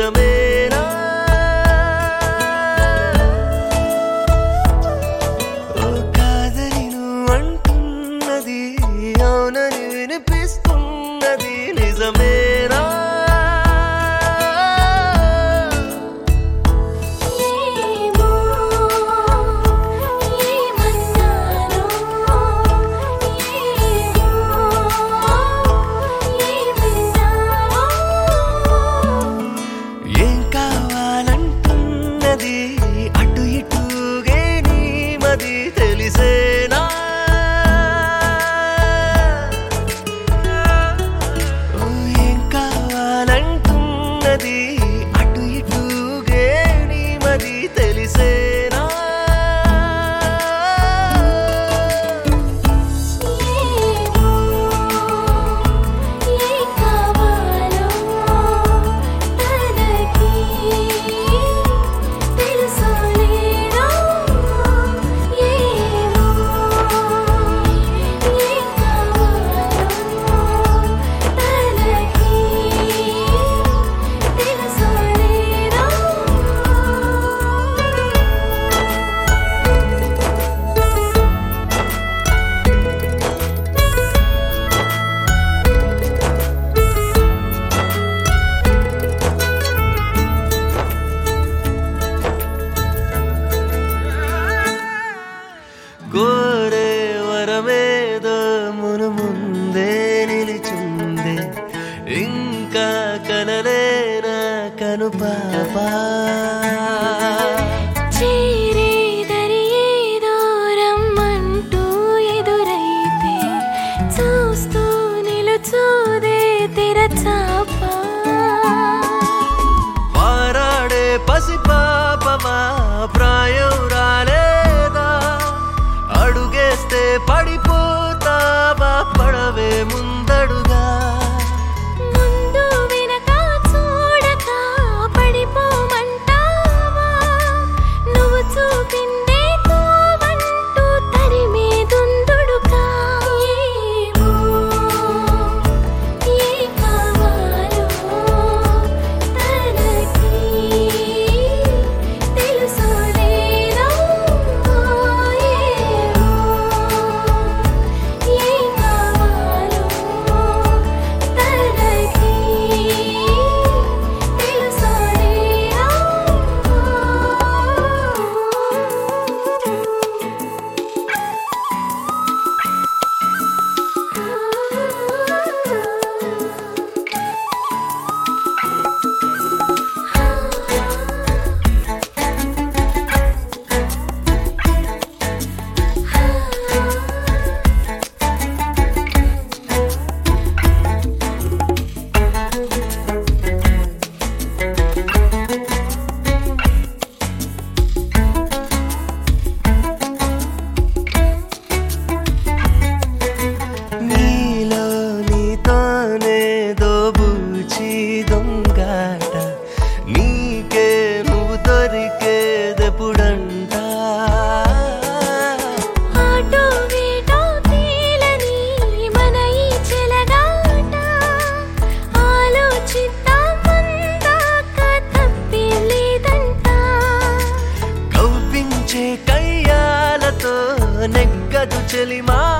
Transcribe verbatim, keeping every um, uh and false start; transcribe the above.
నిజమేనా ఓ కాదని నువ్వు అంటున్నది అవునని వినిపిస్తున్నది నిజమేనా అటు ఇటుగే నీ మది తెలిసేనా ఏం కావాలంటున్నది అటు ఇటుగే నీ మది తెలిసేనా కోరే వరమేదో మును ముందే నిలిచుందే ఇంకా కనలేనా కను పాపా చేరేదరి ఏదో రమ్మంటూ ఎదురైతే చూస్తూ నిలుచూదే తెరచాపా పారాడే పసిపాపమా ప్రాయం రాలేదా అడుగేస్తే పడిపోతావా పడవే ముందడుగా ముందు వెనక చూడక పడిపోమంటావా నువ్వు చూపిందే తోవంటూ తరిమే దుందుడుగా ఏమో ఏ కావాలో తనకి తెలుసోలేదా ఏమో ఏ కావాలో తనకి తెలుసోలేదా నీలో నీతోనే దోబూచి దొంగాట నీకే నువ్వు దొరికేదెప్పుడంట ఆటో వేటో తేలని మన ఈ చెలగాట ఆలోచిద్దాం అందాక తప్పేం లేదంట కవ్వించే కయ్యాలతో నెగ్గదు చెలిమా